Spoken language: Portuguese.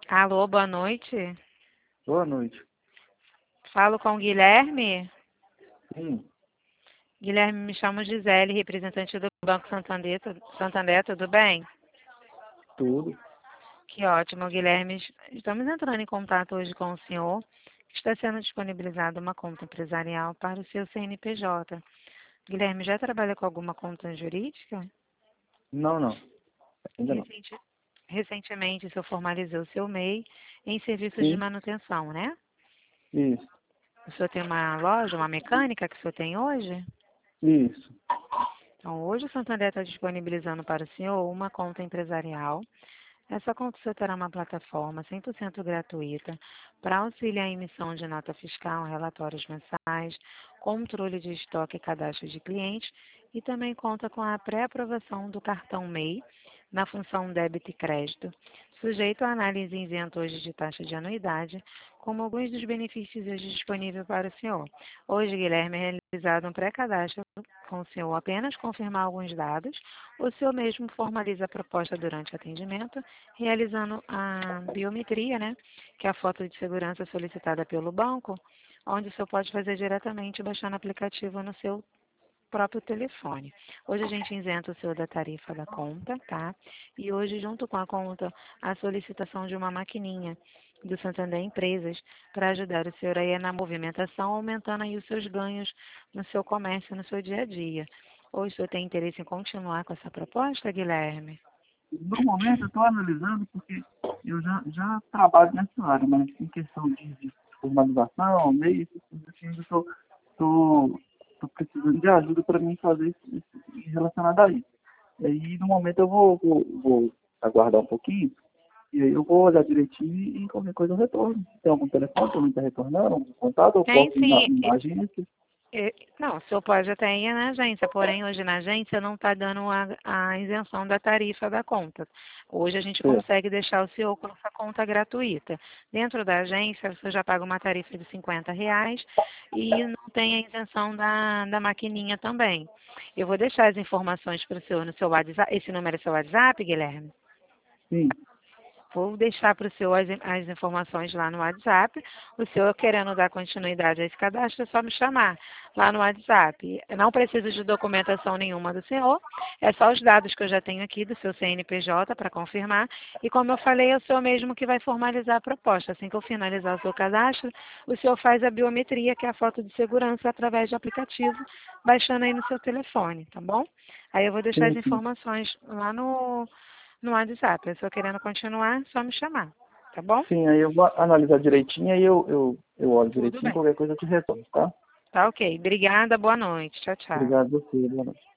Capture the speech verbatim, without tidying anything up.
Alô, boa noite. Boa noite. Falo com o Guilherme. Sim, Guilherme, me chamo Gisele, representante do Banco Santander. Tu- Santander, tudo bem? tudo. Que ótimo, Guilherme. Estamos entrando em contato hoje com o senhor. Está sendo disponibilizada uma conta empresarial para o seu C N P J. Guilherme, já trabalha com alguma conta jurídica? Não, não. Ainda não. Recente- Recentemente, o senhor formalizou o seu M E I em serviços de Sim, manutenção, né? isso, O senhor tem uma loja, uma mecânica que o senhor tem hoje? isso. Então, hoje o Santander está disponibilizando para o senhor uma conta empresarial. Essa conta o senhor terá uma plataforma cem por cento gratuita para auxiliar a emissão de nota fiscal, relatórios mensais, controle de estoque e cadastro de clientes e também conta com a pré-aprovação do cartão M E I na função débito e crédito, sujeito à análise isenta hoje de taxa de anuidade, como alguns dos benefícios hoje disponíveis para o senhor. Hoje, Guilherme, é realizado um pré-cadastro com o senhor apenas confirmar alguns dados, o senhor mesmo formaliza a proposta durante o atendimento, realizando a biometria, né, que é a foto de segurança solicitada pelo banco, onde o senhor pode fazer diretamente baixando o aplicativo no seu próprio telefone. Hoje a gente isenta o senhor da tarifa da conta, tá? E hoje, junto com a conta, a solicitação de uma maquininha do Santander Empresas para ajudar o senhor aí na movimentação, aumentando aí os seus ganhos no seu comércio, no seu dia a dia. Hoje o senhor tem interesse em continuar com essa proposta, Guilherme? No momento eu estou analisando porque eu já, já trabalho nessa área, mas em questão de, de formalização, meio, essas coisas assim, eu estou tô, tô precisando de ajuda para mim fazer isso, isso relacionado a isso. E aí, no momento, eu vou, vou, vou aguardar um pouquinho, e aí eu vou olhar direitinho e, e qualquer coisa eu retorno. Tem algum telefone que eu não está retornando, algum contato, eu Tem posso ir na, sim. na agência? É, Não, o senhor pode até ir na agência, porém hoje na agência não está dando a, a isenção da tarifa da conta. Hoje a gente Certo. consegue deixar o senhor com essa conta gratuita. Dentro da agência, o senhor já paga uma tarifa de cinquenta reais e não tem a isenção da, da maquininha também. Eu vou deixar as informações para o senhor no seu WhatsApp. Esse número é seu WhatsApp, Guilherme? Sim. Vou deixar para o senhor as, as informações lá no WhatsApp. O senhor querendo dar continuidade a esse cadastro, é só me chamar lá no WhatsApp. Eu não preciso de documentação nenhuma do senhor, é só os dados que eu já tenho aqui do seu C N P J para confirmar. E como eu falei, é o senhor mesmo que vai formalizar a proposta. Assim que eu finalizar o seu cadastro, o senhor faz a biometria, que é a foto de segurança, através de aplicativo, baixando aí no seu telefone, tá bom? Aí eu vou deixar as Sim, sim. informações lá no no WhatsApp. Eu só querendo continuar, só me chamar, tá bom? Sim, aí eu vou analisar direitinho, aí eu, eu, eu olho Tudo direitinho, bem. qualquer coisa eu te retorno, tá? Tá ok. Obrigada, boa noite. Tchau, tchau. Obrigado a você, boa noite.